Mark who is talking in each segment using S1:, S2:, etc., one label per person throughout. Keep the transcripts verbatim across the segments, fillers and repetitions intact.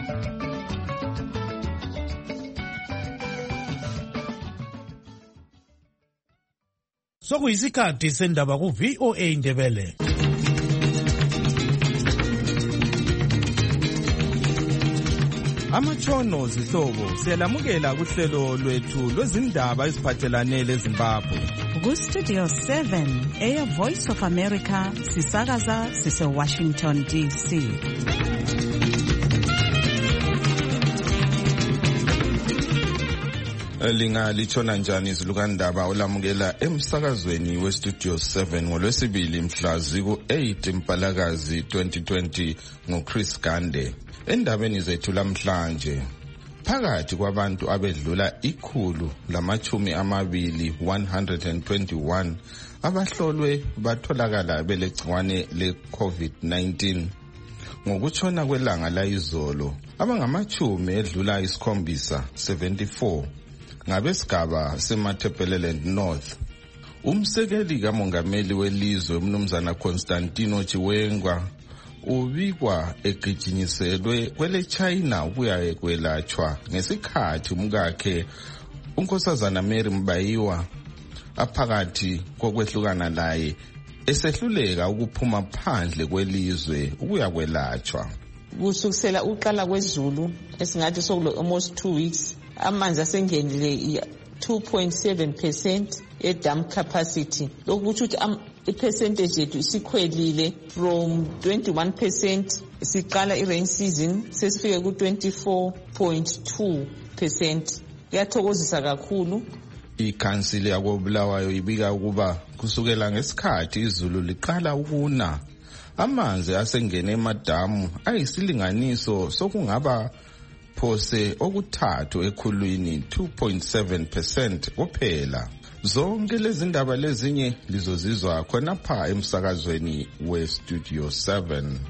S1: Sokuyisikhathi sendaba ku V O A Ndebele.
S2: Amatshono zihlobo siyalamukela kuhlelo lwethu lwezindaba eziphathelane leZimbabwe.
S3: Ku Studio seven, Air Voice of America, sisakaza sise Washington D C.
S2: Linga litshona njani izilukandaba olamukela emsakazweni we Studio seven ngolwesibili mhla ziku eight Mpalakazi twenty twenty ngoChris Gande. Endabeni zethu lamhlanje, phakathi kwabantu abedlula ikhulu lamachumi amabili one hundred twenty-one abahlolwe batholakala belegciwane le COVID nineteen. Ngokutshona kwelanga layizolo, abangamachumi edlula isikhombisa seventy-four ngabesigaba seMatabeleland North. Umsekeli kamongameli welizwe umnumzana Constantino Chiwenga ubikwa egijinyiselwe kwele China ukuya kwelatshwa ngesikhathi umkakhe unkosazana Mary Mbayiwa aphakathi kokwehlukana laye esehluleka ukuphuma phandle kwelizwe ukuya kwelatshwa.
S4: Kusukusela uqala kwezulu esingathi sokulo almost two weeks amanzi asengenile two point seven percent e dam capacity. Lokuthi uthi i-percentage yethu isikhwelile from twenty-one percent siqala i-rain season sesifike ku twenty-four point two percent. Kuyathokozisa kakhulu.
S2: Ikhansili yakobulawayo ibika ukuba kusukela ngesikhathi izulu liqala ukuna, amanzi asengene emadamu ayisilinganiso sokungaba phose okuthathu ekhulwini two point seven percent kuphela. Zonke lezi ndaba lezinye lizozizwa khonapha emsakazweni we Studio seven.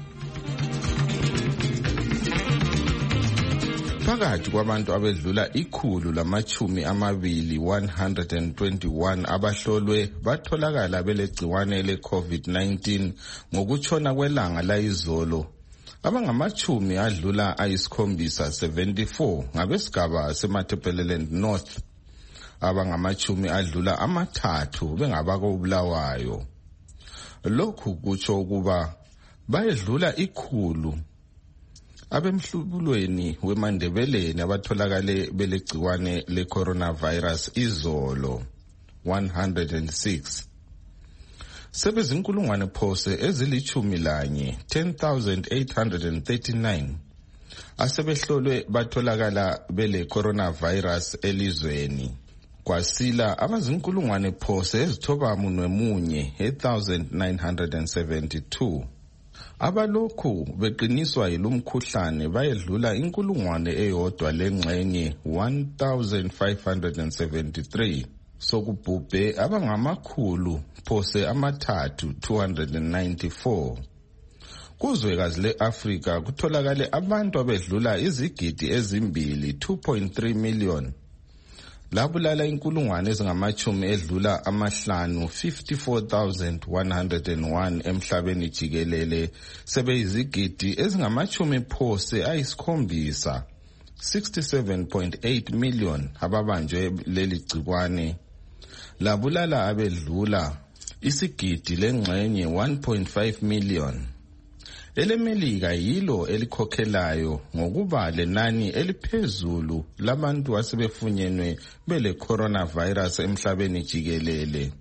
S2: Phakathi kwabantu abedlula ikhulu lamachumi amabili one hundred twenty-one abahlolwe batholakala belegciwane le COVID nineteen ngokutshona kwelanga layizolo, abangamachumi adlula ayisikhombisa seventy-four ngabesigaba seMatabeleland North, abangamachumi adlula amathathu bengabakobulawayo. Lokhu kutsho ukuba bayedlula ikhulu abemhlubulweni weMandebeleni abatholakale belegciwane le coronavirus izolo one hundred six. Sebezinkulungwane phose ezilichumi lanye ten thousand eight hundred thirty-nine asebehlolwe batholakala bele coronavirus elizweni. Kwasila abazinkulungwane phose ezithoba munwe munye eight thousand nine hundred seventy-two. Abalokhu beqiniswa yilumkhuhlane bayedlula inkulungwane eyodwa lengxenye one thousand five hundred seventy-three. Sokubhubhe abangamakhulu phose amathathu two hundred ninety-four. Kuzwekazi le-Afrika kutholakale abantu abedlula izigidi ezimbili two point three million. Labulala inkulungwane ezingamachumi edlula amahlanu fifty-four thousand one hundred one emhlabeni jikelele sebeyizigidi ezingamachumi phose ayisikhombisa sixty-seven point eight million ababanjwe leli gcikwane. Labulala abedlula isigidi lengxenye one point five million. EleMelika yilo elikhokhelayo ngokuba lenani eliphezulu labantu asebefunyenwe bele coronavirus emhlabeni jikelele,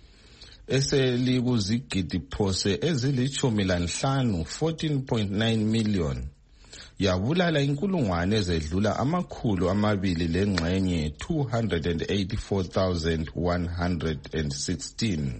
S2: eselikuzigidi phose ezilichumi lanhlanu fourteen point nine million. Yabulala inkulungwane ezedlula amakhulu amabili lengxenye two hundred eighty-four thousand one hundred sixteen.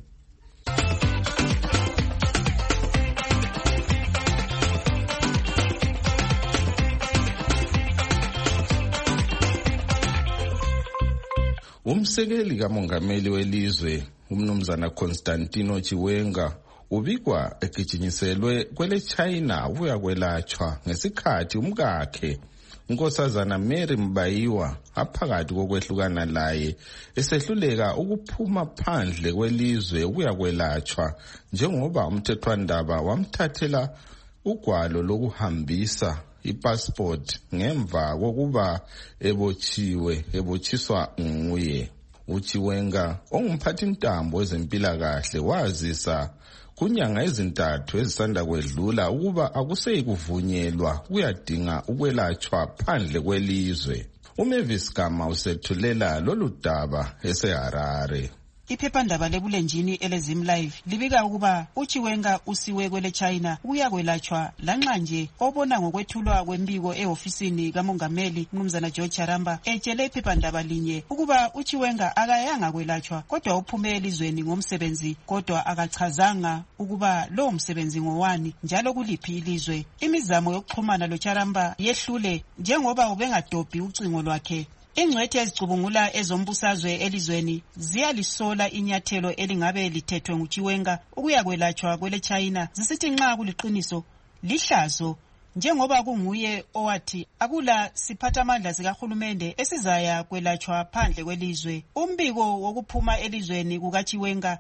S2: Umsekeli kamongameli welizwe umnumzana Constantino Chiwenga ubikwa egijinyiselwe kwele China uya kwelatshwa ngesikhathi umkakhe unkosazana Mary Mbayiwa aphakathi kokwehlukana laye esehluleka ukuphuma phandle kwelizwe ukuya kwelatshwa njengoba umthethwandaba wamthathela ugwalo lokuhambisa ipassport ngemva kokuba ebotshiwe ebotshiswa nguye. uChiwenga ongumphathintambo wezempilakahle wazisa kunyanga ezintathu ezisanda kwedlula ukuba akuseyi kuvunyelwa kuyadinga ukwelatshwa phandle kwelizwe. uMavis Gama usethulela lolu daba eseHarare.
S5: Iphephandaba lebulenjini elezim live libika ukuba uChiwenga usiwe kwele China uyakwelatshwa lanxa nje obona ngokwethulwa kwembiko ehofisini kamongameli Mnumzana George Charamba etshele iphephandaba linye ukuba uChiwenga akayanga kwelatshwa kodwa uphume elizweni ngomsebenzi kodwa akachazanga ukuba lo msebenzi ngowani njalo kuliphi ilizwe. Imizamo yokuxhumana loCharamba yehlule njengoba ubengadobhi ucingo lwakhe. Ingcwethe ezicubungula ezombusazwe elizweni ziyalisola inyathelo elingabe lithethwe nguChiwenga ukuyakwelatshwa kwele China zisithi nxa kuliqiniso lihlazo njengoba kunguye owathi akula siphatha amandla sikahulumende esizaya kwelatshwa phandle kwelizwe. Umbiko wokuphuma elizweni kukaChiwenga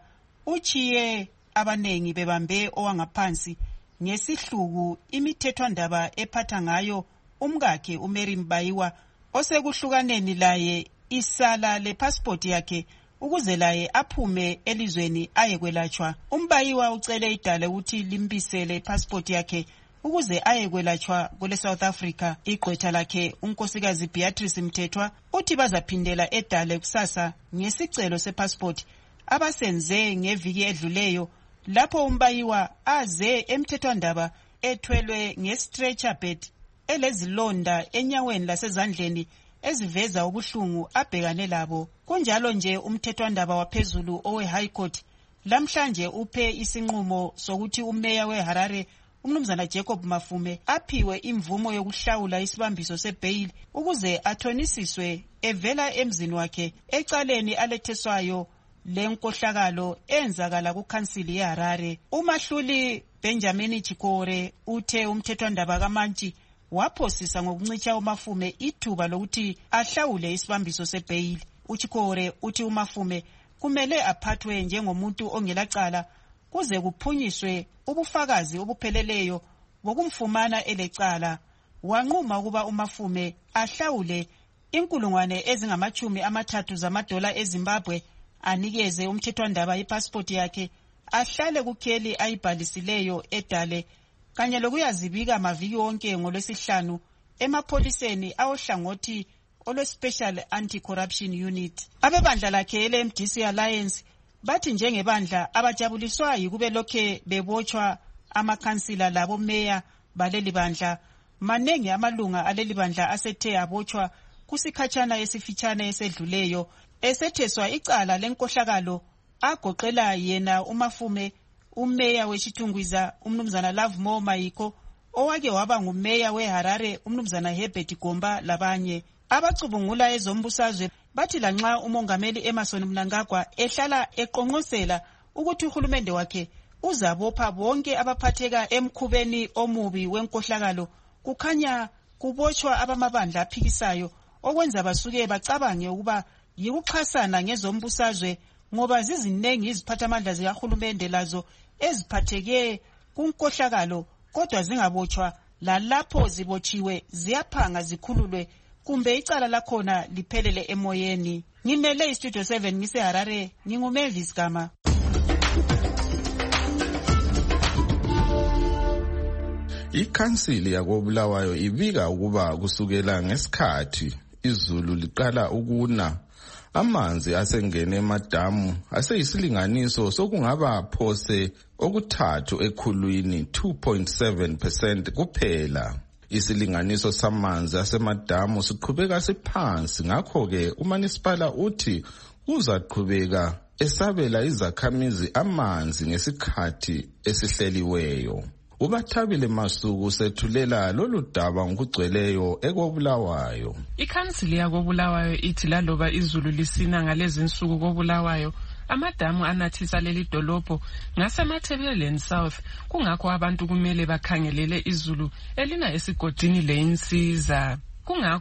S5: uchiye abanengi bebambe owangaphansi ngesihluku imithethwandaba ephatha ngayo umkakhe uMary Mbayiwa osekuhlukaneni laye isala le passport yakhe ukuze laye aphume elizweni ayekwelatshwa. Umbayiwa ucele idale ukuthi limbisele passport yakhe ukuze ayekwelatshwa kule South Africa. Igqwetha lakhe unkosikazi Beatrice Mthethwa uthi bazaphindela edale kusasa ngesicelo sepassport abasenze ngeviki edluleyo lapho umbayiwa aze emthethwandaba ethwelwe nge-stretcher bed elezilonda enyaweni lasezandleni eziveza ubuhlungu abhekane labo. Kunjalo nje umthethwandaba waphezulu owe High Court lamhlanje uphe isinqumo sokuthi umeya weHarare uMnumzana Jacob Mafume aphiwe imvumo yokuhlawula isibambiso sebail ukuze athonisiswe evela emzini wakhe ecaleni aletheswayo lenkohlakalo enzakala kuKhansili yeHarare. Umahluli Benjamin Chikore uthe umthethwandaba kaMantshi waphosisa ngokuncitsha uMafume ithuba lokuthi ahlawule isibambiso sebail. uChikore uthi uMafume kumele aphathwe njengomuntu ongelacala kuze kuphunyiswe ubufakazi obupheleleyo bokumfumana elecala. Wanquma ukuba uMafume ahlawule inkulungwane ezingamachumi amathathu zamadola eZimbabwe anikeze umthethwandaba ipassport yakhe ahlale kukheli ayibhalisileyo edale kanye lokuyazibika maviki wonke ngolwesihlanu emapholiseni awohlangothi olwe-Special Anti-Corruption Unit. Abebandla lakhe ele-M D C Alliance bathi njengebandla abajabuliswa yikube lokhe bebotshwa amakhansila labo meya baleli bandla. Manengi amalunga aleli bandla asethe abotshwa kusikhatshana esifitshane esedluleyo esetheswa icala lenkohlakalo agoqela yena uMafume, umeya weChitungwiza uMnumzana Lovemore Mayiko, owake waba ngumeya weHarare uMnumzana Herbert Gomba labanye. Abacubungula ezombusazwe bathi lanxa umongameli Emmerson Mnangagwa ehlala eqonqosela ukuthi uhulumende wakhe uzabopha bonke abaphatheka emkhubeni omubi wenkohlakalo, kukhanya kubotshwa abamabandla aphikisayo okwenza basuke bacabange ukuba yikuxhasana ngezombusazwe ngoba zizinengi iziphathamandla zikahulumende lazo eziphatheke kunkohlakalo kodwa zingabotshwa, lalapho zibotshiwe ziyaphanga zikhululwe kumbe icala lakhona liphelele emoyeni. Ngimele iStudio seven ngiseHarare, nginguMavis Gama.
S2: Ikhansili yakoBulawayo ibika ukuba kusukela ngesikhathi izulu liqala ukuna amanzi asengene emadamu aseyisilinganiso sokungaba phose okuthathu ekhulwini two point seven percent kuphela. Isilinganiso samanzi asemadamu siqhubeka siphansi, ngakho ke uManisipala uthi uzaqhubeka esabela izakhamizi amanzi ngesikhathi esihleliweyo. Ubathabile Masuku sethulela lolu daba ngokugcweleyo ekoBulawayo.
S6: Ikhansili yakoBulawayo ithi laloba izulu lisina ngalezi insuku koBulawayo amadamu anathisa leli dolopho ngasemathebeleni South, kungakho abantu kumele bakhangelele izulu elina esigodini leinsiza. Kungakho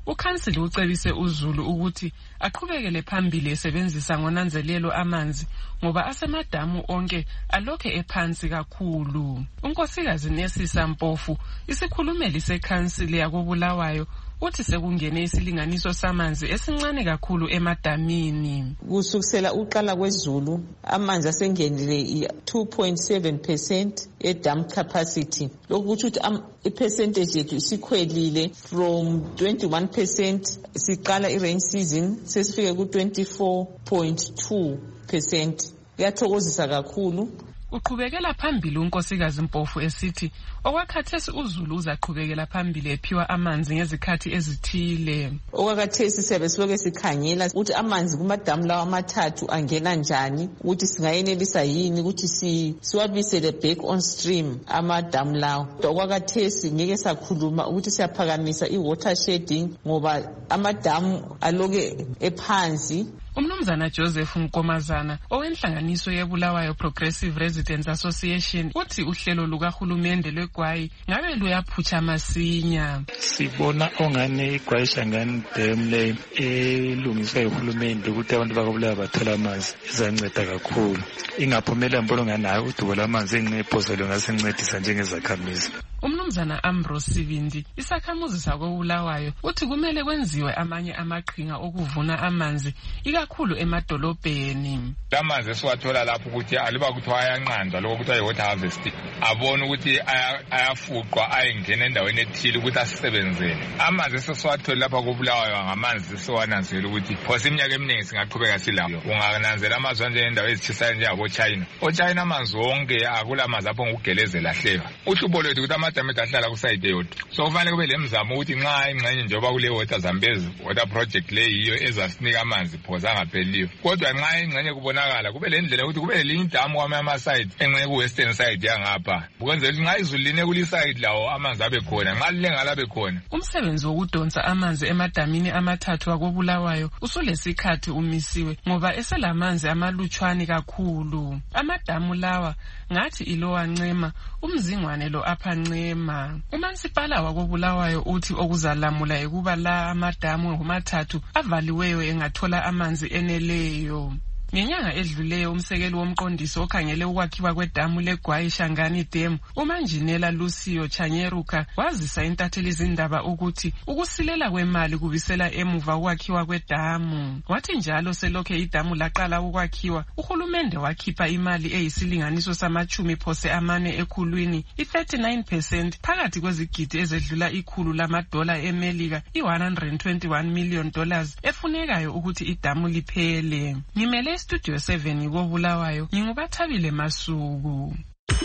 S6: ukhansili ucebise uZulu ukuthi aqhubekele phambili esebenzisa ngonanzelelo amanzi ngoba asemadamu onke alokhe ephansi kakhulu. Unkosikazi Nesisa Mpofu, isikhulumeli sekhansili yakobulawayo, uthi sekungene isilinganiso samanzi esincane kakhulu emadamini.
S4: Kusukisela uqala kwezulu amanzi asengenile two point seven percent edam capacity. Lokhu kutho ukuthi ipercentage yethu isikhwelile from twenty-one percent siqala i-rain season sesifike ku twenty-four point two percent. Kuyathokozisa kakhulu.
S6: Uqhubekela phambili unkosikazi Mpofu esithi okwakhathesi uZulu uzaqhubekela phambili ephiwa amanzi ngezikhathi ezithile.
S4: Okwakhathesi siyabe siloke sikhangela ukuthi amanzi kumadamu lawa amathathu angena njani, ukuthi singayenelisa yini ukuthi si siwabisele back on stream amadamu lawa. Okwakhathesi ngeke sakhuluma ukuthi siyaphakamisa i-water shedding ngoba amadamu aloke ephansi.
S6: Umnumzana Joseph Nkomazana owenhlanganiso yeBulawayo Progressive Residents Association uthi uhlelo lukahulumende lweGwayi ngabe luyaphutsha masinya.
S7: Sibona ongane iGwayi Shangani Dam le elungiswa uhulumende ukuthi abantu bakobulawayo bathola amanzi izanceda kakhulu. Ingaphumela mbolo nganayo udubo lamanzi enqephozelo ngasencedisa njengezakhamizi.
S6: Umnumzana Ambrose Sibindi isakhamuzi sakobulawayo uthi kumele kwenziwe amanye amaqhinga okuvuna amanzi ikakhulu emadolobheni.
S8: Amanzi esiwathola lapho ukuthi aliba kuthiwa ayanqandwa lokho kuthiwa i-water harvesting, abona ukuthi ayafuqwa ayengena endaweni ethile ukuthi asisebenzele. Amanzi esiwathola lapha kobulawayo ngamanzi esiwananzela ukuthi phose iminyaka eminingi singaqhubeka silayo. Ungananzela amazwe njengendawo ezitshisayo njengabo China. O-China amanzi wonke akula manzi apho ngokugelezela hleka. Uhlupho lwethu ukuthi amadamu ahlala kusayide yodwa. So kufanele kube lemizamo ukuthi nxa ingxenye njengoba kule water Zambezi water project le yiyo ezasinika amanzi phoza angapheliyo. Kodwa nxa ingxenye kubonakala kube le ndlela ukuthi kube lelinye idamu kwamanye ama-side engxenye ku-western side yangapha. Ukwenzela ukuthi nxa izulu line kuli-side lawo amanzi abe khona, nxa lilengala abe khona.
S6: Umsebenzi wokudonsa amanzi emadamini amathathu akobulawayo usulesikhathi umisiwe ngoba eselamanzi amalutshwane kakhulu. Amadamu lawa ngathi ilowa Ncema, umzingwane lo apha Ncema. Umansipala wakobulawayo uthi okuzalamula ekuba la amadamu ngomathathu avaliweyo engathola amanzi eneleyo. Ngenyanga edluleyo umsekeli womqondiso okhangele ukwakhiwa kwedamu leGwayi Shangani Dam, uManjinela Lucio Chanyeruka, wazisa intatheli izindaba ukuthi ukusilela kwemali kubisela emuva ukwakhiwa kwedamu. Wathi njalo selokhe idamu laqala ukwakhiwa, uhulumende wakhipha imali eyisilinganiso samachumi phose amane ekhulwini, i-thirty-nine percent phakathi kwezigidi ezedlula ikhulu lamadola eMelika, i-one hundred twenty-one million dollars efunekayo ukuthi idamu liphele. Ngimele Studio seven kobulawayo ngingubathabile Masuku.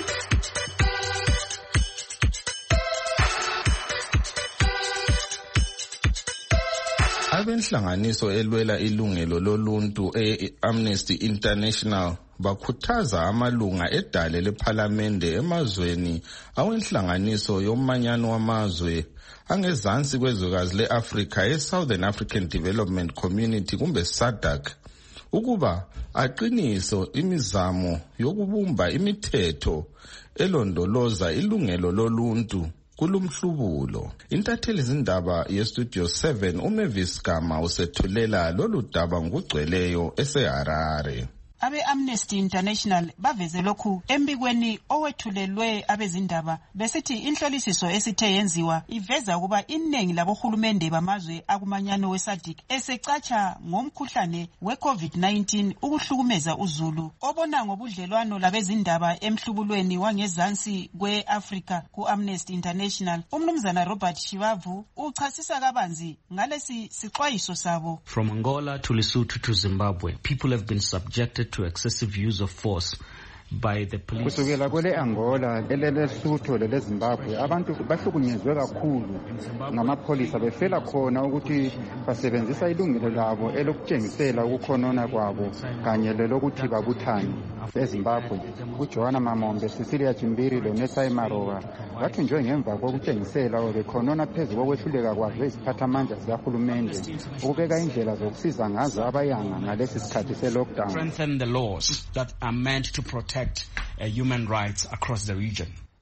S2: Abenhlanganiso elwela ilungelo loluntu e-Amnesty International bakhuthaza amalunga edale lephalamende emazweni awenhlanganiso yomanyano wamazwe angezansi kwezwekazi le-Afrika e-Southern African Development Community kumbe SADC ukuba aqiniso imizamo yokubumba imithetho elondoloza ilungelo loluntu kulumhlubulo. Intatheli izindaba yeStudio seven uMavis Gama usethulela lolu daba ngokugcweleyo eseHarare.
S5: Abe-Amnesty International baveze lokhu embikweni owethulelwe abezindaba besithi inhlolisiso esithe yenziwa iveza ukuba iningi labohulumende bamazwe akumanyano we-SADC esecatsha ngomkhuhlane we-COVID nineteen ukuhlukumeza uZulu obona ngobudlelwano labezindaba emhlubulweni wangezansi kwe-Afrika ku-Amnesty International. Umnumzana Robert Shivavu uchasisa kabanzi ngalesi sixwayiso sabo.
S9: From Angola to Lesotho to Zimbabwe, people have been subjected to excessive use of force by the police.
S10: Kusukela kwele Angola lelelesutho leleZimbabwe abantu bahlukunyezwe kakhulu ngamapholisa befela khona ukuthi basebenzisa ilungelo labo elokutshengisela ukukhonona kwabo kanye lelokuthi babuthane. eZimbabwe uJohana Mamombe, Cecilia Chimbiri loNesai Maroga bathunjwe ngemva kokutshengisela bekhonona phezu kokwehluleka kwazo iziphathamandla zikahulumende ukubeka indlela zokusiza ngazo abayanga ngalesi sikhathi se-lockdown.
S9: Strengthen the laws that are meant to protect uh, human rights across the region.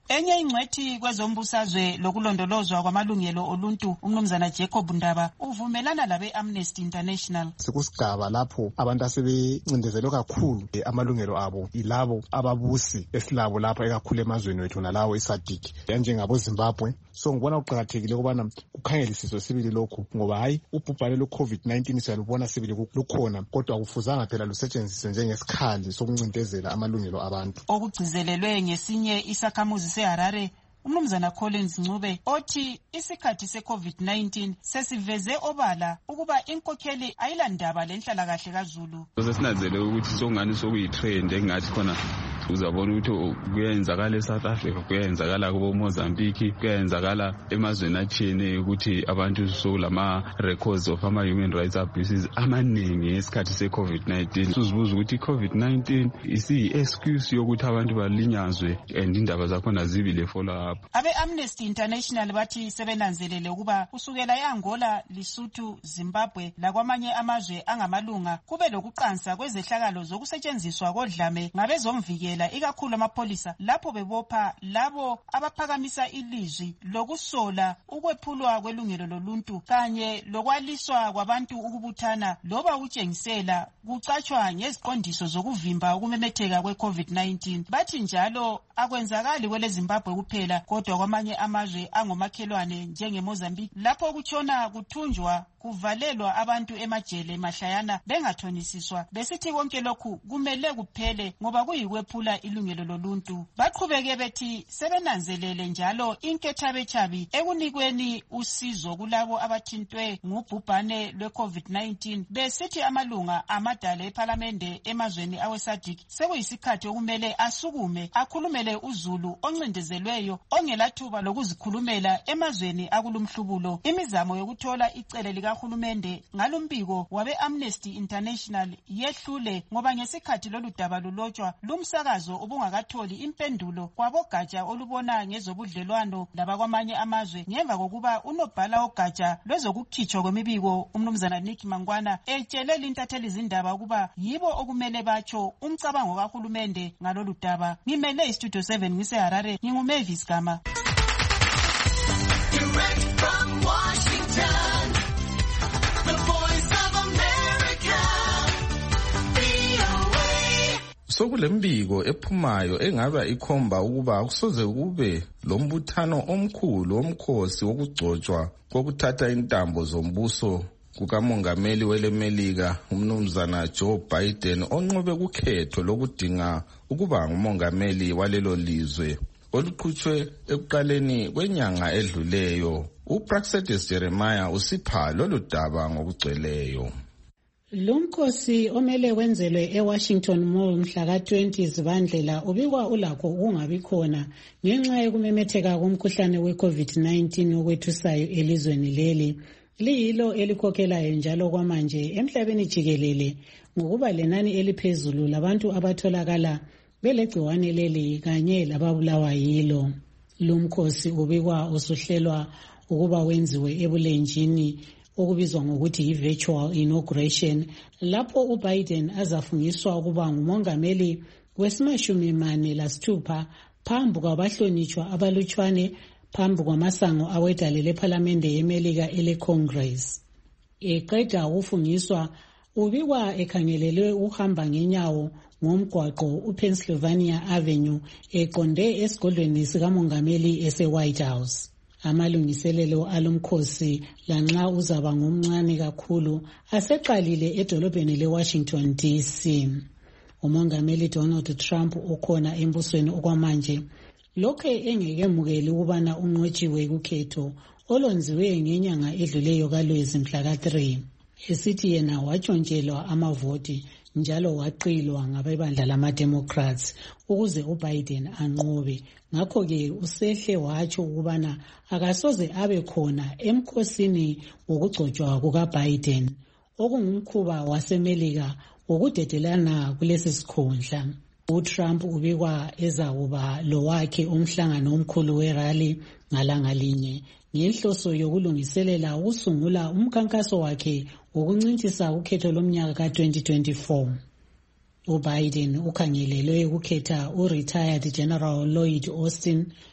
S5: Enye ingcwethi kwezombusazwe lokulondolozwa kwamalungelo oluntu umnumzana Jacob Ndaba uvumelana labe Amnesty International.
S11: Sekusigaba lapho abantu asebencindezelwe kakhulu amalungelo abo ilabo ababusi esilabo lapha ekakhulu emazweni wethu nalawo iSADC njengabo Zimbabwe. So ngibona kuqakathekile ukubana kukhangelisiswe sibili lokhu ngoba hayi ubhubhane lo COVID nineteen siyalubona sibili lukhona kodwa akufuzanga phela lusetshenziswe njengesikhali sokuncindezela amalungelo abantu.
S5: Okugcizelelwe ngesinye isakhamuzi seHarare umnumzana Collins Ncube othi isikhathi se-COVID nineteen sesiveze obala ukuba inkokheli ayilandaba lenhlalakahle kaZulu.
S12: Sesinanzele ukuthi songani sokuyitrend engathi khona uzabona ukuthi kuyenzakala eSouth Africa, kuyenzakala kubo Mozambique, kuyenzakala emazweni atshiyeneyo ukuthi abantu sokulama records of ama human rights abuses amaningi esikhathi se-COVID nineteen. Sizibuza ukuthi i-COVID nineteen isiyi-excuse yokuthi abantu balinyazwe and indaba zakhona zibile follow up.
S5: Abe Amnesty International bathi sebenanzelele ukuba kusukela eAngola, Lesotho, Zimbabwe lakwamanye amazwe angamalunga kube lokuqansa kwezehlakalo zokusetshenziswa kodlame ngabezomvikela ikakhulu amapolisa lapho bebopha labo abaphakamisa ilizwi lokusola ukwephulwa kwelungelo loluntu kanye lokwaliswa kwabantu ukubuthana loba ukutshengisela kucatshwa ngeziqondiso zokuvimba ukumemetheka kwe-COVID nineteen. Bathi njalo akwenzakali kwele Zimbabwe kuphela kodwa kwamanye amazwe angomakhelwane njengeMozambique lapho kutshona kuthunjwa kuvalelwa abantu emajele mahlayana bengathonisiswa. Besithi konke lokhu kumele kuphele ngoba kuyikwephula ilungelo loluntu. Baqhubeke bethi sebenanzelele njalo inkethabechabi ekunikweni usizo kulabo abathintwe ngubhubhane lwe-COVID nineteen. Besithi amalunga amadala eParliamente emazweni aweSADC sekuyisikhathi okumele asukume akhulumele uZulu oncindezelweyo ongelathuba lokuzikhulumela emazweni akulumhlubulo. Imizamo yokuthola icele likahulumende ngalumbiko wabe Amnesty International yehlule ngoba ngesikhathi lolu daba lulotshwa lumsakazo ubungakatholi impendulo kwabogatsha olubona ngezobudlelwano labakwamanye amazwe ngemva kokuba unobhala ogatsha lwezokukhitshwa kwemibiko umnumzana Nick Mangwana etshele lintatheli izindaba ukuba yibo okumele batsho umcabango kahulumende ngalolu daba. Ngimele iStudio seven ngiseHarare nginguMavis Gama.
S13: Direct from Washington, the voice of America, V O A.
S2: Sokulembiko ephumayo engaba ikhomba ukuba kusoze kube lombuthano omkhulu omkhosi wokugcotshwa kokuthatha intambo zombuso kukamongameli welemelika umnumzana Joe Biden onqobe kukhetho lokudinga ukuba ngumongameli walelo lizwe oluqhutshwe ekuqaleni kwenyanga edluleyo. uPraxedis Jeremiah usipha lolu daba ngokugcweleyo.
S14: Lumkhosi omele wenzelwe eWashington Mall mhla ka twenty Zibandlela ubikwa ulakho ukungabi khona ngenxa yokumemetheka komkhuhlane we-COVID nineteen okwethusayo elizweni leli. Liyilo elikhokhelayo njalo kwamanje emhlabeni jikelele ngokuba lenani eliphezulu labantu abatholakala belegciwane leli kanye lababulawa yilo. Lumkhosi ubikwa usuhlelwa ukuba wenziwe ebulenjini okubizwa ngokuthi yi-virtual inauguration lapho uBiden azafungiswa ukuba ngumongameli wesimashumi mane lasithupha phambi kwabahlonitshwa abalutshwane phambi kwamasango awedale leParliamente yeMelika ele-Congress. Eqeda ukufungiswa ubikwa ekhangelelwe uhamba ngenyawo ngomgwaqo uPennsylvania Avenue eqonde esigodlweni sikamongameli ese-White House. Amalungiselelo alomkhosi lanxa uzaba ngomncane kakhulu aseqalile edolobheni leWashington D C. Umongameli Donald Trump ukhona embusweni okwamanje lokho engekemukeli ukubana unqotshiwe kukhetho olonziwe ngenyanga edluleyo kaLwezi mhla ka three. Esithi yena watshontshelwa amavoti njalo waqilwa ngabebandla lama-Democrats ukuze uBiden anqobe. Ngakho-ke usehle watsho ukubana akasoze abe khona emkhosini wokugcotshwa kukaBiden okungumkhuba waseMelika wokudedelana kulesi sikhundla. uTrump ubikwa ezakuba lowakhe umhlangano omkhulu werally ngalanga linye ngenhloso yokulungiselela ukusungula umkhankaso wakhe wokuncintisa ukhetho lomnyaka ka twenty twenty-four. uBiden ukhangelelwe ukukhetha uRetired General Lloyd Austin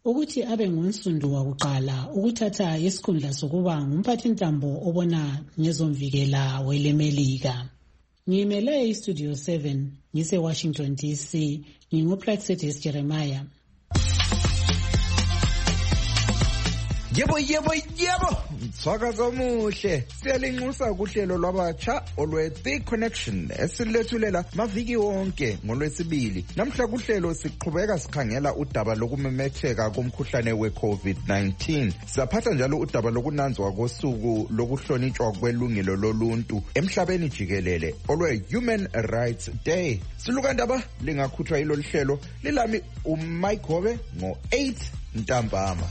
S14: ukuthi abe ngunsundu wakuqala ukuthatha isikhundla sokuba ngumphathintambo obona ngezomvikela welemelika. Ngimele iStudio seven ngise-Washington D C, nginguPlaxetis Jeremiah.
S15: Yebo yebo yebo msakazo omuhle siyalinxusa kuhlelo lwabatsha olwe The Connection esilethulela maviki wonke ngolwesibili. Namhla kuhlelo siqhubeka sikhangela udaba lokumemetheka komkhuhlane we-COVID nineteen. Siphatha njalo udaba lokunanzwa kosuku lokuhlonitshwa kwelungelo loluntu emhlabeni jikelele olwe Human Rights Day. Silukandaba lingakhutshwa yilo hlelo lilami uMike Hobe ngo eight ntambama.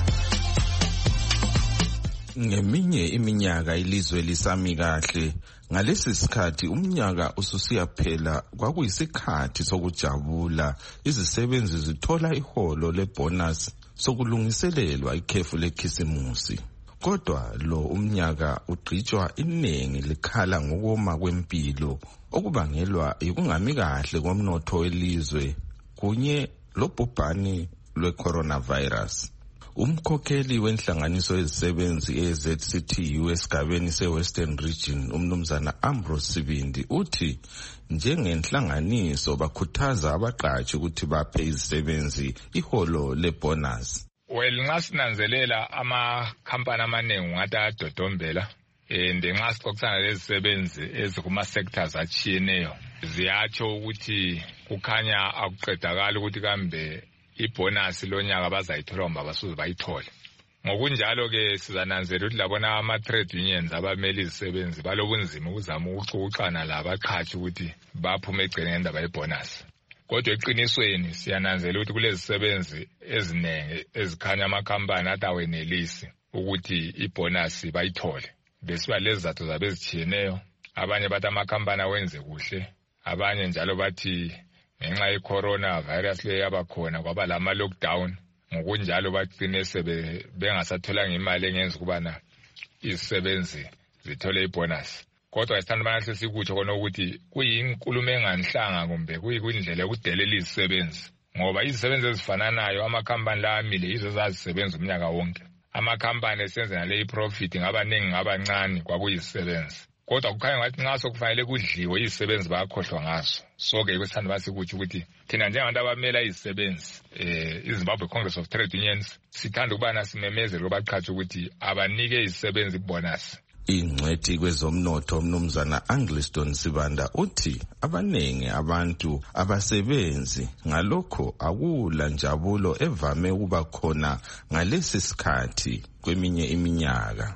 S2: Ngeminye iminyaka ilizwe lisami kahle, ngalesi sikhathi umnyaka ususiyaphela kwakuyisikhathi sokujabula. Izisebenzi zithola iholo lebonus sokulungiselelwa ikhefu lekhisimusi. Kodwa lo umnyaka ugqitshwa iningi likhala ngokoma kwempilo okubangelwa yikungami kahle komnotho welizwe kunye lobhubhane lwe-coronavirus. Umkhokheli wenhlanganiso yezisebenzi e-Z C T U esigabeni se-Western Region, umnumzana Ambrose Sibindi, uthi njengenhlanganiso bakhuthaza abaqatshi ukuthi baphe izisebenzi iholo lebonus.
S8: Well, nxa sinanzelela amakhampani amaningi ngathi ayadodombela and nxa sixoxisana lezisebenzi ezikuma-sectors atshiyeneyo ziyatsho ukuthi kukhanya akuqedakala ukuthi kambe ibonus lonyaka bazayithola ngoba basuze bayithole. Ngokunjalo ke sizananzela ukuthi labona ama-trade unions abamele izisebenzi balobunzima ukuzama ukuxoxana labaqhatshi ukuthi baphume egcene ngendaba yebonus. Kodwa eqinisweni siyananzela ukuthi kulezi zisebenzi eziningi ezikhanya amakhampani athi awenelisi ukuthi ibonus bayithole. Besiba lezi zathu zabe ezitshiyeneyo, abanye bathi amakhampani awenze kuhle, abanye njalo bathi ngenxa ye-corona virus le yabakhona kwaba lama lockdown, ngokunjalo bagcine sebe bengasatholanga imali engenza ukubana izisebenzi zithole ibonus. Kodwa isithanda banahle sikutsho kona ukuthi kuyinkulumo enganhlanga kumbe kuyindlela yokudelela izisebenzi, ngoba izisebenzi ezifananayo amakhampani la amile yizo zazisebenza umnyaka wonke. Amakhampani esenza le profit ngabaningi ngabancane kwakuyizisebenzi. Kodwa kukhanya ngathi nxa sokufanele kudliwe izisebenzi bayakhohlwa ngaso. So ke kwesithanda basikuthi ukuthi thina njengabantu abamela izisebenzi eh iZimbabwe Congress of Trade Unions sithanda ukubana simemezele kubaqhatshi ukuthi abanike izisebenzi ibonus.
S2: Ingcwethi kwezomnotho umnumzana Angliston Sibanda uthi abanengi abantu abasebenzi ngalokho akula njabulo evame ukuba khona ngalesi sikhathi kweminye iminyaka.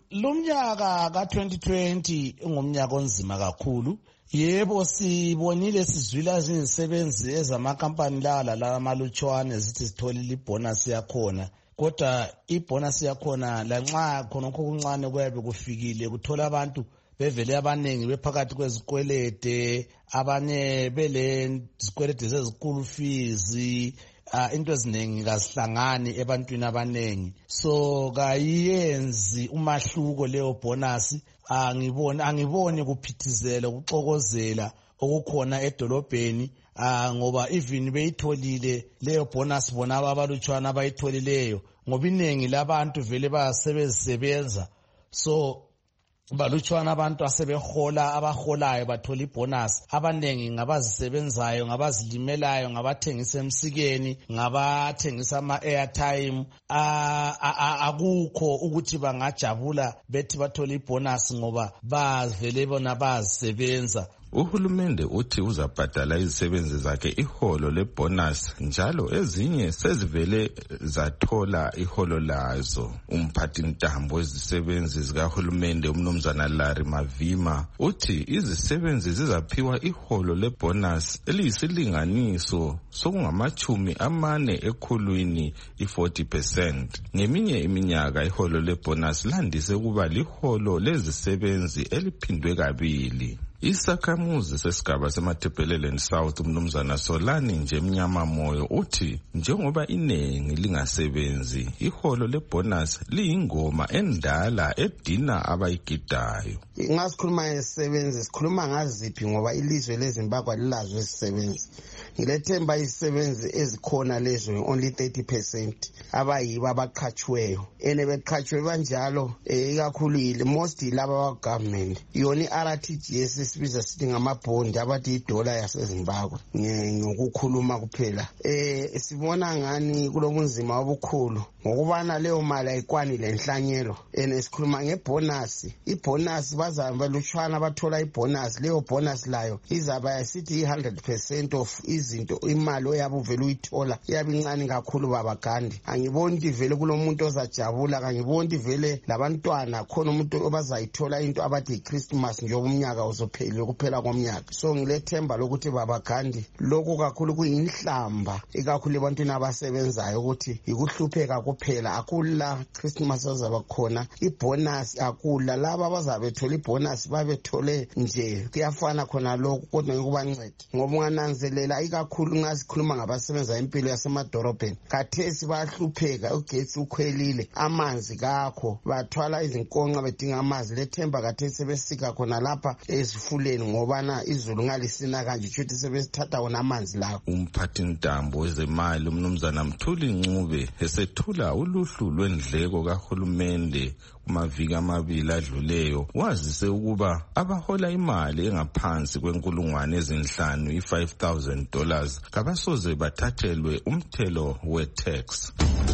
S16: Lumnyaka ka twenty twenty ngumnyaka onzima kakhulu. Yebo sibonile sizwila izisebenzi ezamakampani la la amalutshwane zithi sitholile ibonus yakhona. Kodwa ibonus yakhona lanxa khona okuncane kuyabe kufikile kuthola abantu bevele abanengi bephakathi kwezikwelede, abanye bele zikwelede zezikulu fees, Uh, into eziningi kazihlangani ebantwini abanengi. So kayenzi umahluko leyo bonus. Angiboni uh, angiboni kuphithizela ukuxokozela okukhona edolobheni uh, ngoba even beyitholile leyo bonus bona abalutshwana abayitholileyo ngoba iningi labantu vele bayasebenza. So balutshwana abantu asebehola abaholayo bathola ibonus, abanengi ngabazisebenzayo, ngabazilimelayo, ngabathengisa emsikeni, ngabathengisa ama airtime. Akukho ukuthi bangajabula bethi bathola ibonus ngoba bavele bona bazisebenza.
S2: Uhulumende uthi uzabhadala izisebenzi zakhe iholo lebonus njalo ezinye sezivele zathola iholo lazo. Umphathi ntambo wezisebenzi zikahulumende umnumzana Larry Mavima uthi izisebenzi zizaphiwa iholo lebonus eliyisilinganiso sokungamachumi amane ekhulwini i-forty percent. Ngeminye iminyaka iholo lebonus landise ukuba liholo lezisebenzi eliphindwe kabili. Isakhamuzi sesigaba semaThebeleleni South umnumzana Solani nje mnyama moyo uthi njengoba inengi lingasebenzi iholo lebonus liyingoma endala edina abayigidayo.
S17: Ngasikhuluma ngezisebenzi sikhuluma ngaziphi ngoba ilizwe leZimbabwe lilazo izisebenzi. ngilethemba izisebenzi ezikhona lezo only thirty percent abayibo abaqhatshiweyo ene beqhatshwe banjalo ikakhulu yile most laba government yona i-R T G S esibiza sithi ngamabhondi abathi idola yaseZimbabwe ngokukhuluma kuphela eh sibona ngani kulobunzima obukhulu ngokubana leyo mali ayikwani lenhlanyelo ene sikhuluma ngebonus ibonus bazaba luchwana bathola ibonus leyo bonus layo izaba yasithi one hundred percent of izinto imali oyabe uvela uyithola iyabe incane kakhulu baba Gandhi angiboni ukuthi vele kulomuntu ozajabula angiboni vele labantwana khona umuntu obazayithola into abathi iChristmas njengoba umnyaka uzophelile kuphela komnyaka so ngilethemba lokuthi baba Gandhi lokho kakhulu kuyinhlamba ikakhulu ebantwini abasebenzayo ukuthi ikuhlupheka kuphela akula Christmas azaba khona ibonus akula laba bazabe thola ibonus babethole nje kuyafana khona lokho kodwa ngikubancede ngoba ungananzelela ikakhulu ngazikhuluma ngabasebenza impilo yasemadorobheni kathesi bayahlupheka ugetsi ukhwelile amanzi kakho bathwala izinkonxa bedinga amanzi lethemba kathesi besika khona lapha ezifuleni ngoba na izulu ngalisina kanje futhi sebesithatha wona amanzi lawo
S2: umphathi ntambo wezemali umnumzana Mthuli Ncube esethula uluhlu lwendleko kahulumende kumaviki amabili adluleyo wazise ukuba abahola imali engaphansi kwenkulungwane ezinhlanu i-five thousand dollars kabasoze bathathelwe umthelo we-tax.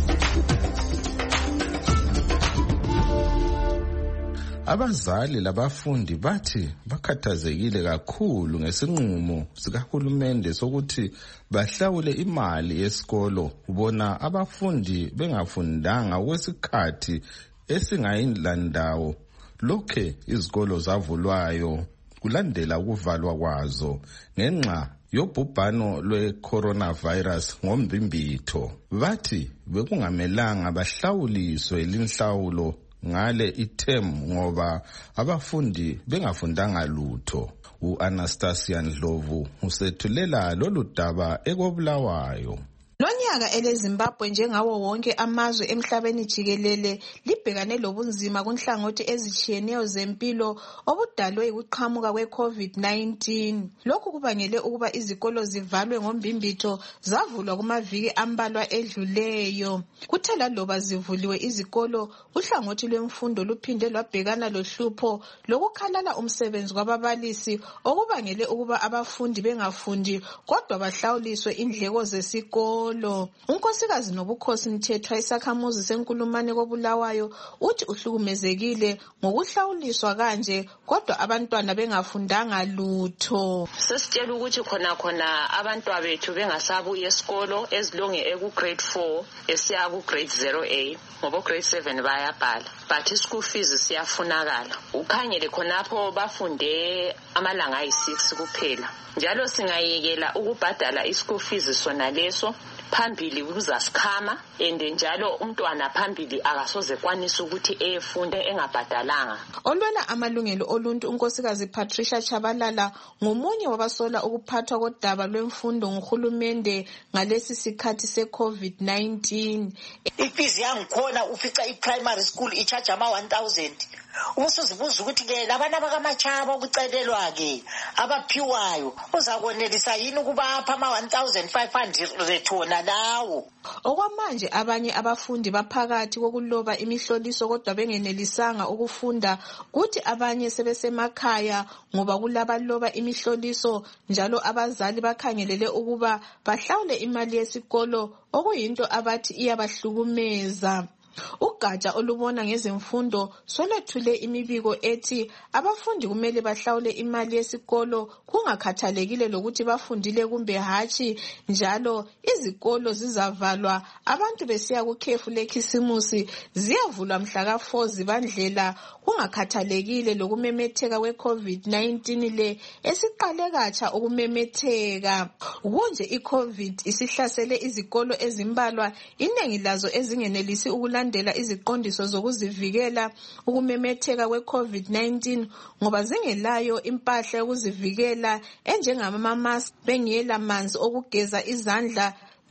S2: Abazali labafundi bathi bakhathazekile kakhulu ngesinqumo sikahulumende sokuthi bahlawule imali yesikolo ubona abafundi bengafundanga kwesikhathi esingayilandawo lokhe izikolo zavulwayo kulandela ukuvalwa kwazo ngenxa yobhubhano lwe-coronavirus ngombimbitho. Bathi bekungamelanga bahlawuliswe linhlawulo ngale item ngoba abafundi bengafundanga lutho. U-Anastasia Ndlovu usethulela lolu daba ekobulawayo.
S18: Lonyaka eleZimbabwe njengawo wonke amazwe emhlabeni jikelele libhekane lobunzima kunhlangothi ezitshiyeneyo zempilo obudalwe ukuqhamuka kwe-COVID nineteen. Lokhu kubangele ukuba izikolo zivalwe ngombimbitho zavulwa kumaviki ambalwa edluleyo. Kuthe laloba zivuliwe izikolo, uhlangothi lwemfundo luphinde lwabhekana lohlupho lokukhalala umsebenzi kwababalisi okubangele ukuba abafundi bengafundi kodwa bahlawuliswe indleko zesikolo. Unkosikazi Nobukhosi Mthethwa isakhamuzi senkulumane kobulawayo uthi uhlukumezekile ngokuhlawuliswa kanje kodwa abantwana bengafundanga lutho.
S19: Sesitshela ukuthi khona khona abantwana bethu bengasabuya esikolo ezilonge eku grade four esiya ku grade zero A ngoba grade seven bayabhala but school fees siyafunakala. Ukhangele khonapho bafunde amalanga ayi six kuphela. Njalo singayekela ukubhadala ischool fees sona leso phambili kuzasikhama ende njalo umntwana phambili akasoze kwanisa ukuthi efunde engabhadalanga.
S18: Olwela amalungelo oluntu unkosikazi Patricia Chabalala ngomunye wabasola ukuphathwa kodaba lwemfundo nguhulumende ngalesi sikhathi se-COVID nineteen.
S20: Ifizi yangikhona ufica i-primary school i-charge ama one thousand. Ubusuzibuza ukuthi ke labana bakamachaba ukucelelwa ke abaphiwayo uzakonelisa yini ukubapha ama one thousand five hundred thona lawo.
S18: Okwamanje abanye abafundi baphakathi kokuloba imihloliso kodwa bengenelisanga ukufunda kuthi abanye sebesemakhaya ngoba kulabaloba imihloliso njalo abazali bakhangelele ukuba bahlawule imali yesikolo okuyinto abathi iyabahlukumeza. Ugatsha olubona ngezemfundo solethule imibiko ethi abafundi kumele bahlawule imali yesikolo kungakhathalekile lokuthi bafundile kumbe hatshi njalo izikolo zizavalwa abantu besiya kukhefu lekhisimusi ziyavulwa mhla ka four zibandlela kungakhathalekile lokumemetheka we-COVID nineteen le esiqale katsha ukumemetheka. Kunje i-COVID isihlasele izikolo ezimbalwa inengi lazo ezingenelisi ukula landela iziqondiso zokuzivikela ukumemetheka kwe-COVID nineteen ngoba zingelayo impahla yokuzivikela enjengama mask bengela manzi okugeza izandla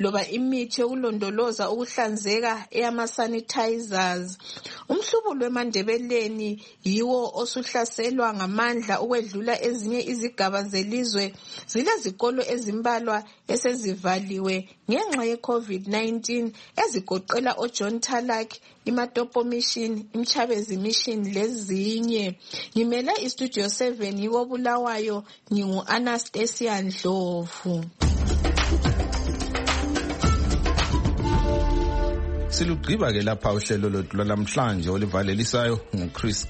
S18: loba imithi yokulondoloza ukuhlanzeka eyama-sanitizers. Umhlubulo wemandebeleni yiwo osuhlaselwa ngamandla ukwedlula ezinye izigaba zelizwe. Zilezikolo ezimbalwa esezivaliwe ngenxa ye-COVID nineteen ezigoqela oJohn Talak, iMatopo Mission, iMchabezi Mission lezinye. Ngimele iStudio seven yiko Bulawayo, ngingu-Anastasia Ndlovu.
S2: Silugqiba ke lapha uhlelo lwethu lwanamhlanje olivalelisayo nguChris